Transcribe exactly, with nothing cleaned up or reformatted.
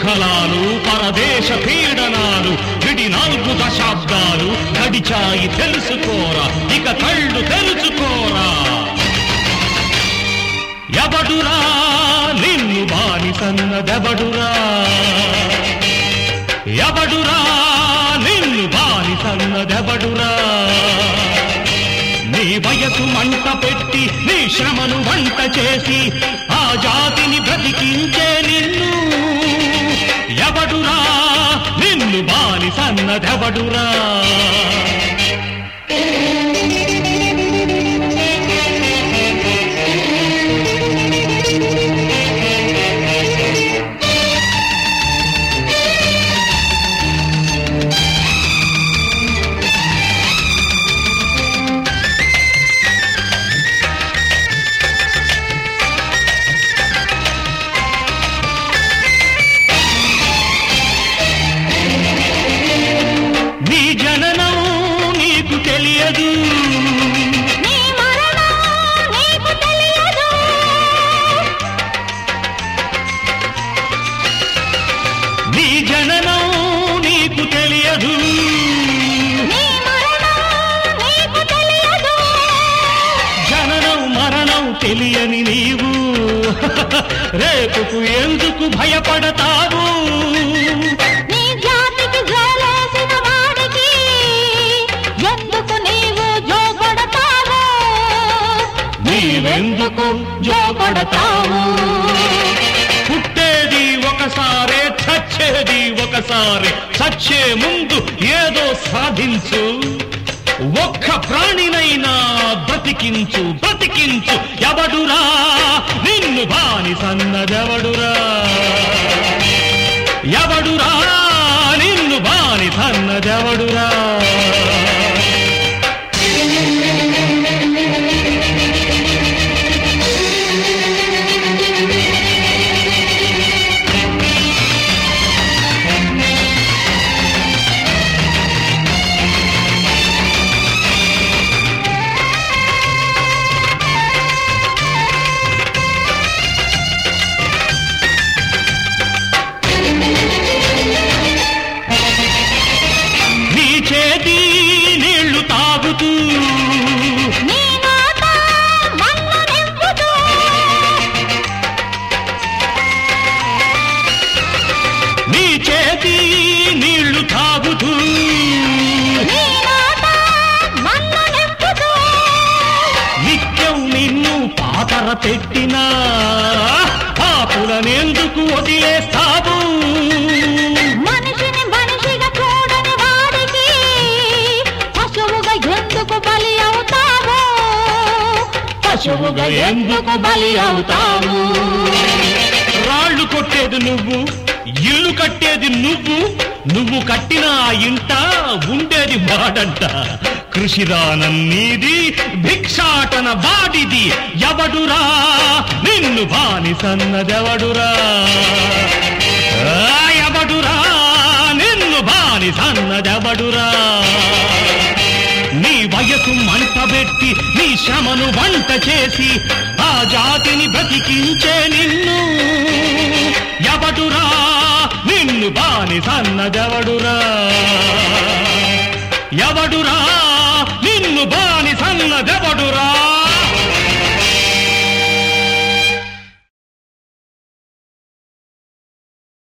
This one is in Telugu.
విఫలాలు పరదేశ పీడనాలు విడి నాలుగు దశాబ్దాలు గడిచాయి తెలుసుకోరా, ఇక కళ్ళు తెలుసుకోరా. ఎవడురా నిన్ను బానిసన్నదెవడురా, ఎవడురా నిన్ను బానిసన్నదెవడురా. నీ వయసు మంట పెట్టి నీ శ్రమను వంట చేసి ఆ జాతిని బ్రతికించే నిన్ను ఎవడురా నిన్ను బానిసన్నదెవడురా. తెలియదు నీ మరణం నీకు తెలియదు, నీ జననం నీకు తెలియదు, నీ మరణం నీకు తెలియదు. జననం మరణం తెలియని నీవు రేపుకు ఎందుకు భయపడతావు. నీ జాతికి జోలేసిన వాడికి ఎందుకు నీవు జోగొడతావు, నీవెందుకు జోగొడతావు. పుట్టేది ఒకసారే చచ్చేది ఒకసారి, చచ్చే ముందు ఏదో సాధించు. ఒక్క ప్రాణినైనా బ్రతికించు బ్రతికించు. ఎవడురా నిన్ను బానిసన్నదెవడురా, ఎవడురా నిన్ను బానిసన్నదెవడురా. చేతి నీళ్లు తాగుతూ నీ నోట మన్ను నింపుతూ, నీ చేతి నీళ్లు తాగుతూ నీ నోట మన్ను నింపుతూ, నిత్యం నిన్ను పాతర పెట్టినా పాపులనెందుకు వదిలేస్తావు. మనిషిని మనిషిగా చూడని వాడికి పశువుగా ఎందుకు బలి అవుతావు, పశువుగా ఎందుకు బలి అవుతావు. రాళ్ళు కొట్టేది నువ్వు, ఇల్లు కట్టేది నువ్వు, నువ్వు కట్టిన ఆ ఇంట ఉండేది వాడంట. కృషిదానం నీది, భిక్షాటన వాడిది. ఎవడురా నిన్ను బానిసన్నదెవడురా, ఎవడురా నిన్ను బానిసన్నదెవడురా. నీ వయసు మంటబెట్టి నీ శ్రమను వంట చేసి ఆ జాతిని బ్రతికించే నిన్ను ఎవడురా నిన్ను బానిసన్నదెవడురా.